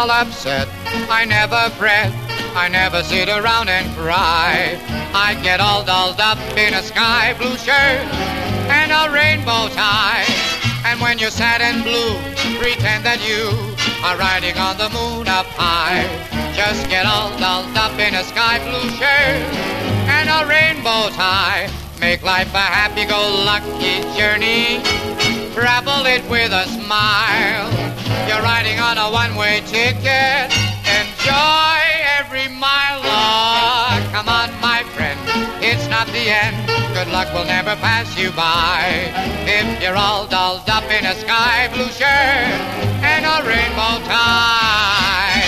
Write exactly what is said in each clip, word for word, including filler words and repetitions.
all upset. I never fret, I never sit around and cry. I get all dolled up in a sky blue shirt and a rainbow tie. And when you're sad and blue, pretend that you are riding on the moon up high. Just get all dolled up in a sky blue shirt and a rainbow tie. Make life a happy-go-lucky journey. Travel it with a smile. You're riding on a one-way ticket. Enjoy every mile. Oh, come on, my friend, it's not the end. Good luck will never pass you by. If you're all dolled up in a sky blue shirt and a rainbow tie.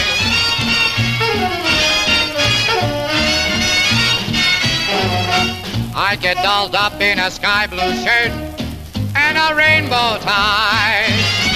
I get dolled up in a sky blue shirt and a rainbow tie.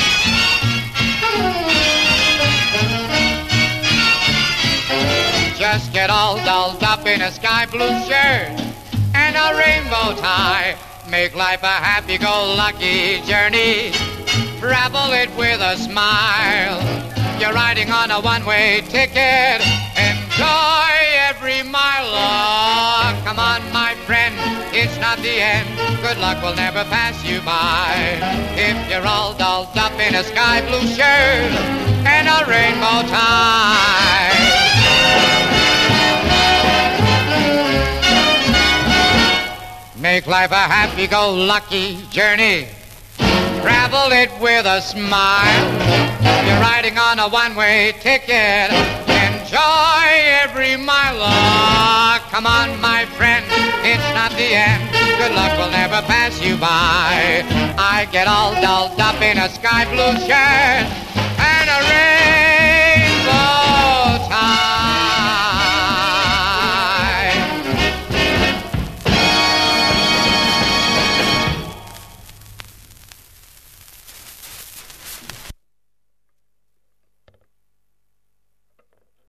Just get all dolled up in a sky blue shirt and a rainbow tie. Make life a happy-go-lucky journey. Travel it with a smile. You're riding on a one-way ticket. Enjoy every mile. Oh, come on, my friend, it's not the end. Good luck will never pass you by. If you're all dolled up in a sky blue shirt and a rainbow tie. Make life a happy-go-lucky journey. Travel it with a smile. You're riding on a one-way ticket. Enjoy every mile. Oh, come on, my friend, it's not the end. Good luck will never pass you by. I get all dolled up in a sky blue shirt